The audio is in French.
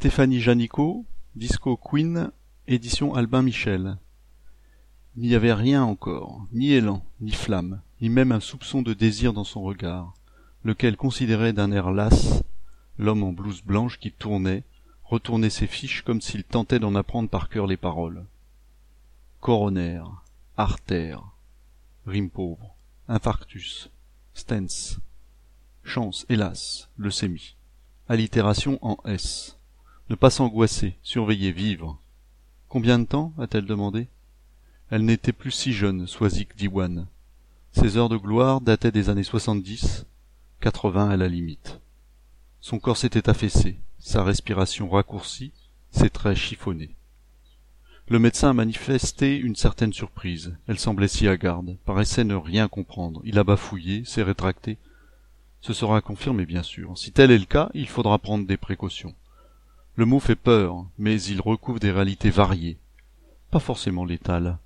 Stéphanie Janicot, Disco Queen, édition Albin Michel. Il n'y avait rien encore, ni élan, ni flamme, ni même un soupçon de désir dans son regard, lequel considérait d'un air las l'homme en blouse blanche qui retournait ses fiches comme s'il tentait d'en apprendre par cœur les paroles. Coronaire, artère, rime pauvre, infarctus, stens, chance, hélas, leucémie. Allitération en S. Ne pas s'angoisser, surveiller, vivre. Combien de temps a-t-elle demandé? Elle n'était plus si jeune, Swazik Diwan. Ses heures de gloire dataient des années 70, 80 à la limite. Son corps s'était affaissé, sa respiration raccourcie, ses traits chiffonnés. Le médecin a manifesté une certaine surprise. Elle semblait si hagarde, paraissait ne rien comprendre. Il a bafouillé, s'est rétracté. Ce sera confirmé, bien sûr. Si tel est le cas, il faudra prendre des précautions. Le mot fait peur, mais il recouvre des réalités variées. Pas forcément létales.